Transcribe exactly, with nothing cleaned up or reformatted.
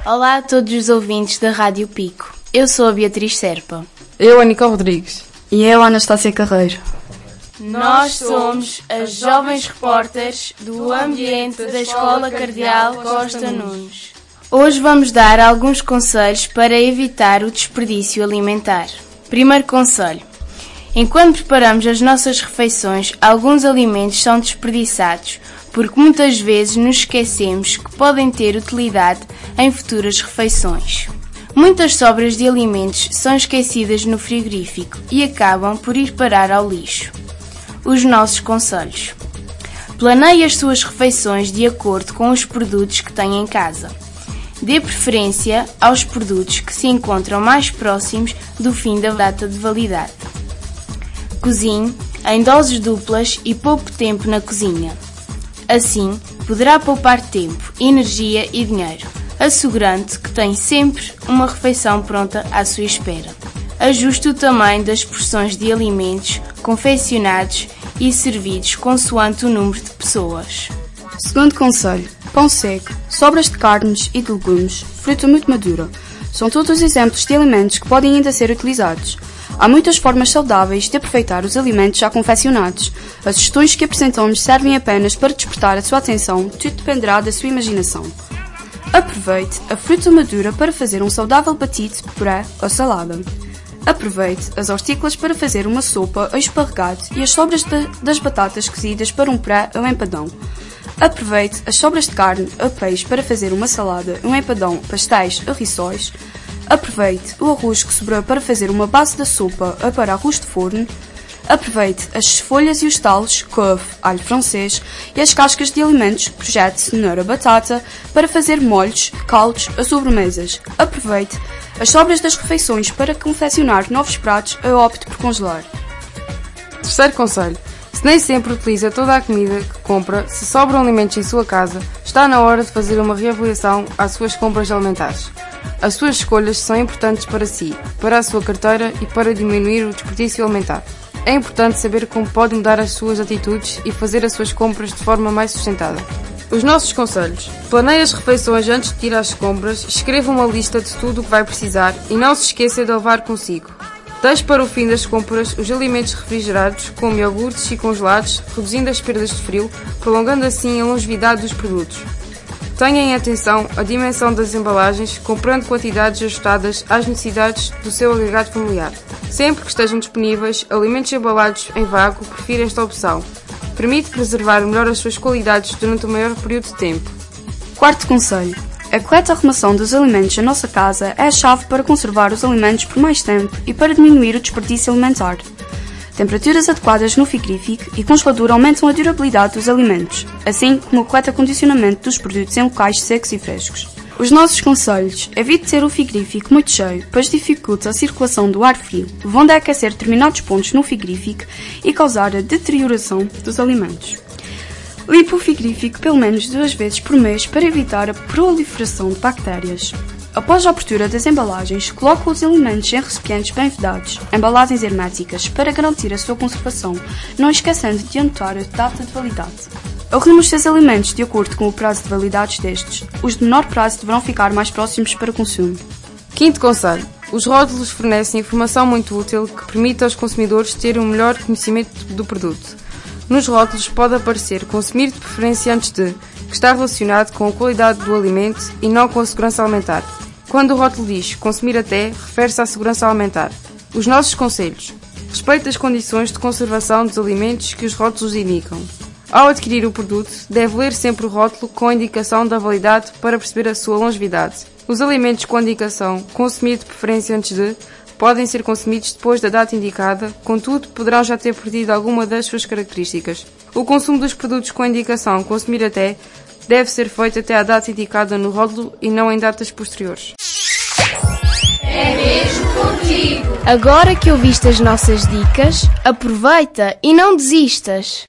Olá a todos os ouvintes da Rádio Pico. Eu sou a Beatriz Serpa. Eu, a Nicole Rodrigues. E eu, a Anastácia Carreiro. Nós somos as jovens repórteres do ambiente da Escola Cardeal Costa Nunes. Hoje vamos dar alguns conselhos para evitar o desperdício alimentar. Primeiro conselho. Enquanto preparamos as nossas refeições, alguns alimentos são desperdiçados, porque muitas vezes nos esquecemos que podem ter utilidade em futuras refeições. Muitas sobras de alimentos são esquecidas no frigorífico e acabam por ir parar ao lixo. Os nossos conselhos. Planeie as suas refeições de acordo com os produtos que tem em casa. Dê preferência aos produtos que se encontram mais próximos do fim da data de validade. Cozinhe em doses duplas e poupe tempo na cozinha. Assim, poderá poupar tempo, energia e dinheiro, assegurando que tem sempre uma refeição pronta à sua espera. Ajuste o tamanho das porções de alimentos confeccionados e servidos consoante o número de pessoas. Segundo conselho, pão seco, sobras de carnes e de legumes, fruta muito madura. São todos exemplos de alimentos que podem ainda ser utilizados. Há muitas formas saudáveis de aproveitar os alimentos já confeccionados. As sugestões que apresentamos servem apenas para despertar a sua atenção, tudo dependerá da sua imaginação. Aproveite a fruta madura para fazer um saudável batido, puré ou salada. Aproveite as hortícolas para fazer uma sopa ou esparregado e as sobras de, das batatas cozidas para um puré ou empadão. Aproveite as sobras de carne ou peixe para fazer uma salada, um empadão, pastéis ou rissóis. Aproveite o arroz que sobrou para fazer uma base da sopa ou para arroz de forno. Aproveite as folhas e os talos, couve, alho francês e as cascas de alimentos, projete, cenoura, batata, para fazer molhos, caldos ou sobremesas. Aproveite as sobras das refeições para confeccionar novos pratos ou opte por congelar. Terceiro conselho. Se nem sempre utiliza toda a comida que compra, se sobram alimentos em sua casa, está na hora de fazer uma reavaliação às suas compras alimentares. As suas escolhas são importantes para si, para a sua carteira e para diminuir o desperdício alimentar. É importante saber como pode mudar as suas atitudes e fazer as suas compras de forma mais sustentada. Os nossos conselhos. Planeie as refeições antes de ir às compras, escreva uma lista de tudo o que vai precisar e não se esqueça de levar consigo. Deixe para o fim das compras os alimentos refrigerados, como iogurtes e congelados, reduzindo as perdas de frio, prolongando assim a longevidade dos produtos. Tenha em atenção a dimensão das embalagens, comprando quantidades ajustadas às necessidades do seu agregado familiar. Sempre que estejam disponíveis, alimentos embalados em vácuo, prefira esta opção. Permite preservar melhor as suas qualidades durante o maior período de tempo. Quarto conselho. A correta arrumação dos alimentos na nossa casa é a chave para conservar os alimentos por mais tempo e para diminuir o desperdício alimentar. Temperaturas adequadas no frigorífico e congelador aumentam a durabilidade dos alimentos, assim como o correto acondicionamento dos produtos em locais secos e frescos. Os nossos conselhos: evite ter o frigorífico muito cheio, pois dificulta a circulação do ar frio, levando a aquecer determinados pontos no frigorífico e causar a deterioração dos alimentos. Limpe o frigorífico pelo menos duas vezes por mês para evitar a proliferação de bactérias. Após a abertura das embalagens, coloque os alimentos em recipientes bem vedados, embalagens herméticas, para garantir a sua conservação, não esquecendo de anotar a data de validade. Arrume os seus alimentos de acordo com o prazo de validade destes. Os de menor prazo deverão ficar mais próximos para consumo. Quinto conselho. Os rótulos fornecem informação muito útil que permite aos consumidores ter um melhor conhecimento do produto. Nos rótulos pode aparecer consumir de preferência antes de, que está relacionado com a qualidade do alimento e não com a segurança alimentar. Quando o rótulo diz consumir até, refere-se à segurança alimentar. Os nossos conselhos. Respeite as condições de conservação dos alimentos que os rótulos indicam. Ao adquirir o produto, deve ler sempre o rótulo com a indicação da validade para perceber a sua longevidade. Os alimentos com a indicação consumir de preferência antes de podem ser consumidos depois da data indicada, contudo, poderão já ter perdido alguma das suas características. O consumo dos produtos com a indicação consumir até deve ser feito até à data indicada no rótulo e não em datas posteriores. É mesmo contigo! Agora que ouviste as nossas dicas, aproveita e não desistas!